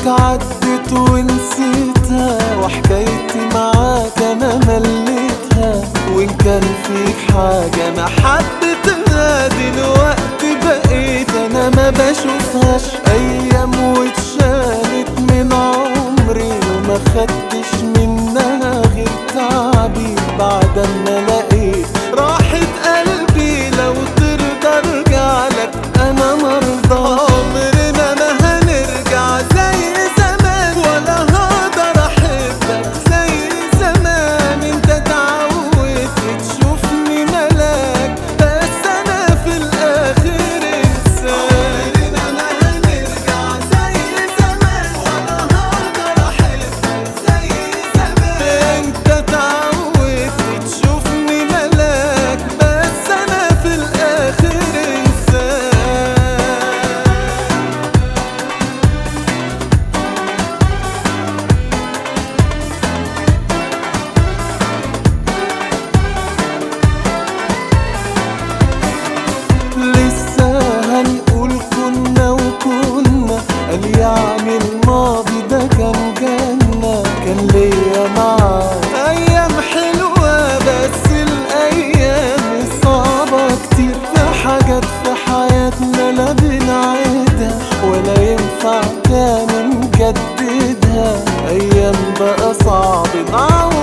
عدت ونسيتها، وحكايتي معاك انا مليتها. وان كان فيك حاجة انا حبيتها، دلوقتي بقيت انا ما بشوفهاش. ايام واتشالت من عمري وما خدتش منها غير تعبي. بعد ما لقيت راحة قلبي، لو ترضى ارجع لك انا مرضى. عمرنا ما هنرجع زي زمان، ولا هقدر احبك زي زمان. انت اتعودت تشوفني ملاك، بس انا في الاخر انسان. عمرنا ما هنرجع زي زمان، ولا هقدر احبك زي زمان. انت اتعودت تشوفني ملاك، بس انا في الاخر انسان. لسه هنقول كنا وكنا، قال يعني الماضي ده كان جنة. كان ليا معاك أيام حلوة، بس الأيام الصعبة كتير. في حاجات في حياتنا لا بنعيدها، ولا ينفع تاني نجددها. أيام بقى صعب نعوضها.